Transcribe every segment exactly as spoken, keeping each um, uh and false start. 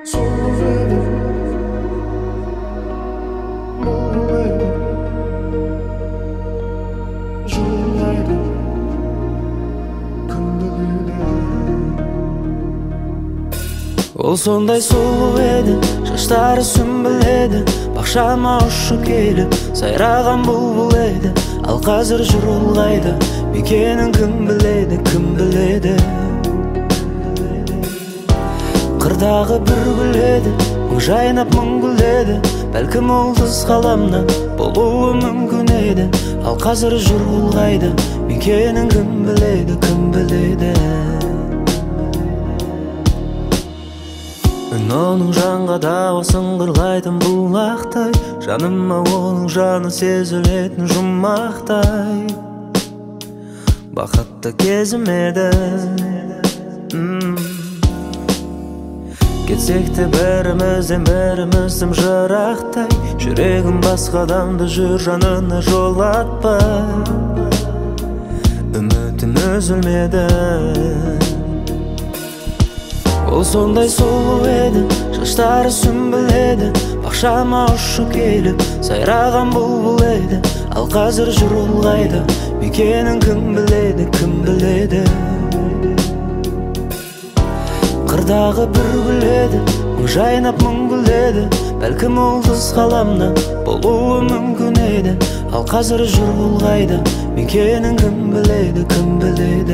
Ол сондай сұлу еді, шаштары сүмбіл еді, бақшама ұшып келіп сайраған бұлбұл еді. Ал қазір жүр ол қайда, мекенін кім біледі, кім біледі. Қырдағы бір гүл еді, мың жайнап мың гүлдеді, бәлкім ол қыз қаламнан болуы мүмкін еді. Ал қазір жүр ол қайда, мекенін кім біледі, кім біледі. Үн оның жанға дауа сыңғырлайтын бұлақтай, жаныма оның жаны сезілетін жұмақтай. Бақытты кезім еді. Кетсек те бірімізден біріміз тым жырақтай, жүрегім басқа адамды жүр жанына жолатпай. Үмітім үзілмеді. Ол сондай сұлу еді, шаштары сүмбіл еді, бақшама ұшып келіп сайраған бұлбұл еді. Ал қазір жүр ол қайда, мекенін кім біледі, кім біледі. Қырдағы бір гүл еді, мың жайнап мың гүлдеді, бәлкім ол қыз қаламнан болуы мүмкін еді. Ал қазір жүр ол қайда, мекенін кім біледі, кім біледі.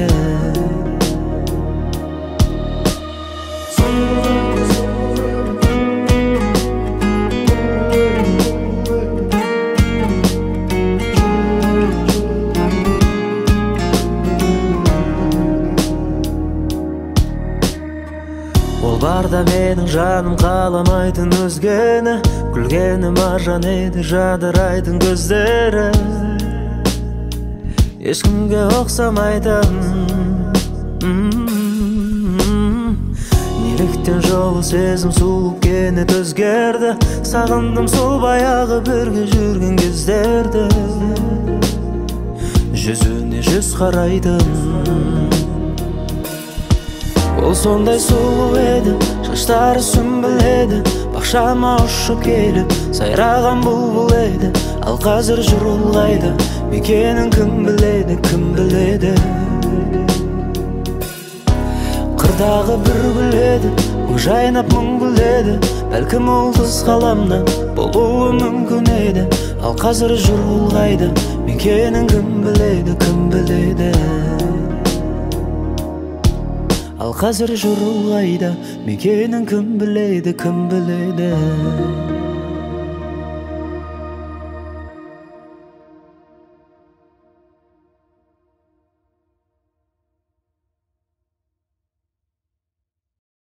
Ол барда менің жаным қаламайтын өзгені, күлгені маржан еді жадырайтын көздері. Ешкімге ұқсамайтын. Неліктен жолы сезім суық кенет өзгерді, сағындым сол баяғы бірге жүрген кездерді. Жүзіне жүз қарайтын. Ол сондай сұлу еді, шаштары сүмбіл еді, бақшама ұшып келіп сайраған бұлбұл еді. Ал қазір жүр ол қайда, мекенін кім біледі, кім біледі. Қырдағы бір гүл еді, мың жайнап мың гүлдеді, бәлкім ол қыз қаламнан болуы мүмкін еді. Ал қазір жүр ол қайда, мекенін кім біледі, кім біледі. Ал қазір жүр ол қайда, мекенін кім біледі, кім біледі.